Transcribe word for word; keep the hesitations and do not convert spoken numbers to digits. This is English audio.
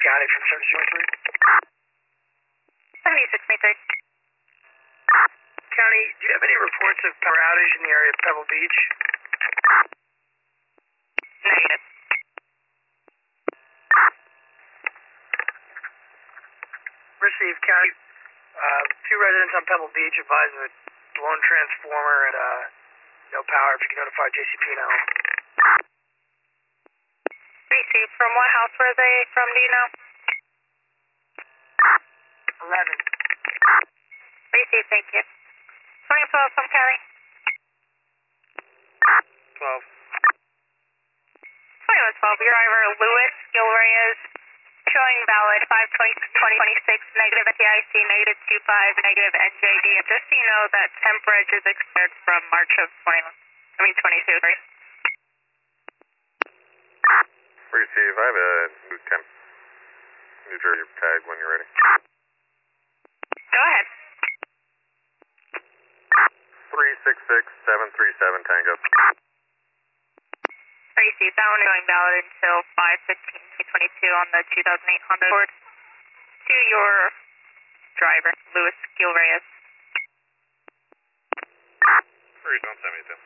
County from seventy-six twenty-three. seventy-six twenty-three. County, do you have any reports of power outage in the area of Pebble Beach? Negative. Received, County. Uh, two residents on Pebble Beach advise of a blown transformer and uh, no power. If you can notify J C P now. Received. From what house were they from, do you know? eleven. Received, thank you. twenty twelve from Kelly. twelve. twenty-one twelve, your driver Louis Gil Reyes, showing valid five twenty twenty twenty-six, negative N T I C, negative two five, negative N J D. And just so you know that temp reg is expired from March of twenty-one, I mean twenty-two, sorry. Receive, I have a new temp, New Jersey tag when you're ready. Go ahead. three six six seven three seven Tango. Received, that one is going valid until five fifteen twenty-two on the two thousand eight Honda Accord. To your driver, Louis Gil Reyes. Three, don't send me to.